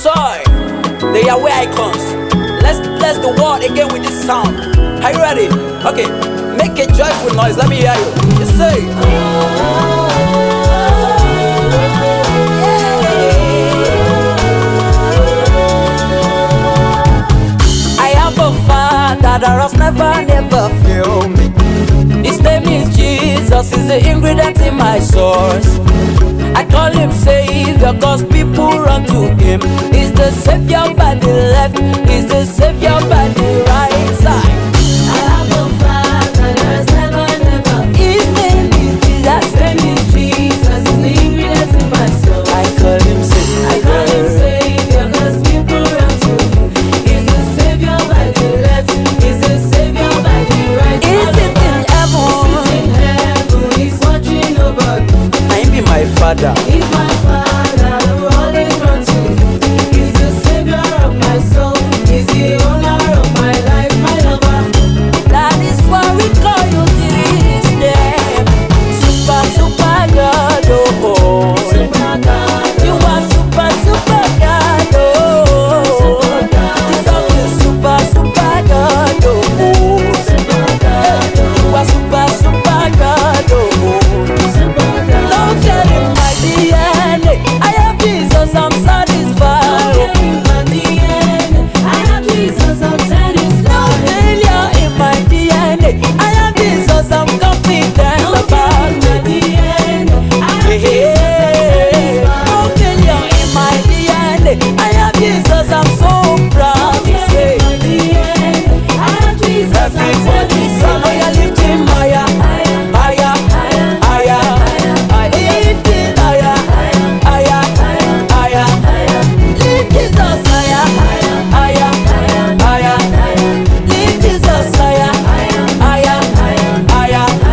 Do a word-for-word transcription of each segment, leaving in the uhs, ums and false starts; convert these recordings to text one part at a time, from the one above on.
soil, they are way icons. Let's bless the world again with this sound. Are you ready? Okay, make a joyful noise. Let me hear you. You say. I have a father that has never, never failed me. His name is Jesus, he's the ingredient in my sauce. I call him Savior cause people run to him. He's the Savior by the left, he's the Savior by the right side. I have a father that has never, never failed. His name is Jesus, His name is Jesus, he's the ingredient in my soul. I call him Savior. I call him Savior cause people run to him. He's the Savior by the left, he's the Savior by the right. He's sitting in heaven, He's in heaven, he's watching over me. I be my father. He's my father, I will always run to him. He's the Savior of my soul, he's the owner of my life, my lover. That is why we call you this name. Super, super God, oh. Super God, You are super, super God, oh. Super God, Jesus is super, super God, oh. Super God, You are super, super God, oh. Super God. Don't tell him my D N A. I have Jesus, I'm satisfied. Don't tell him my D N A. I have Jesus, I'm No satisfied. failure in my D N A. I have Jesus, I'm confident Don't tell about him my D N A. I have it. Jesus, I'm No satisfied. failure in my D N A. I have Jesus, I'm so proud to say. My D N A. I have Jesus, I'm Everybody sing, oh satisfied. yeah, lift him higher, higher, higher, higher. Lift it higher, higher, higher. Lift Jesus higher, higher, higher. Lift Jesus higher, higher, higher.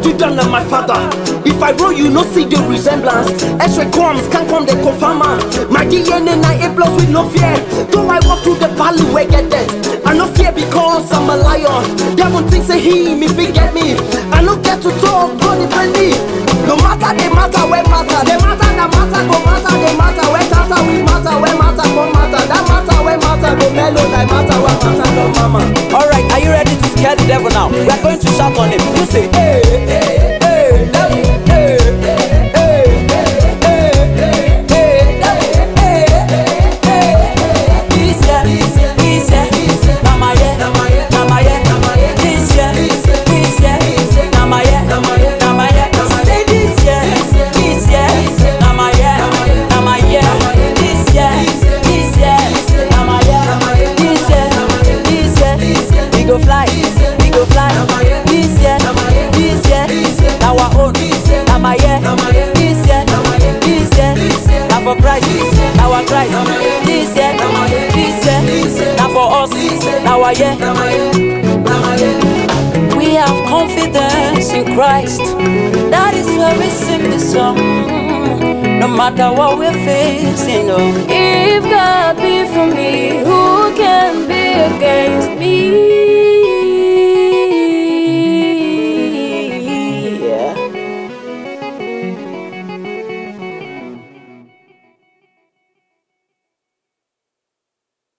Judah na my father. If I roll, you no see the resemblance. X-ray comes, can't come, they confirm am. My D N A na A plus with no fear. Though I walk through the valley where get dead, I no fear because I'm a lion. Devil think say he me fit get me. I no get to talk, go defend me. No matter they matter, where matter, they matter, that matter, go matter, they matter, where matter, we matter, where matter, go matter, that matter, where matter, go mellow, that matter, where matter, go mama. Alright, are you ready to scare the devil now? We are going to shout on him. You say, hey, hey, hey, devil, hey, hey, hey, hey, hey, devil, hey, hey, hey. This year, this year, na my year, na my year, this year, this year, na my year, na my year. Say this year, this year, na my year, na my year. This year, this year, na my year, this year, this year. We go fly, we go fly. This year, this year, our own. Na my year, this year, this year. Na for Christ, our Christ. This year, this year, na for us, our year. We have confidence in Christ. That is why we sing the song. No matter what we're facing, oh. If God be for me, who can be against me?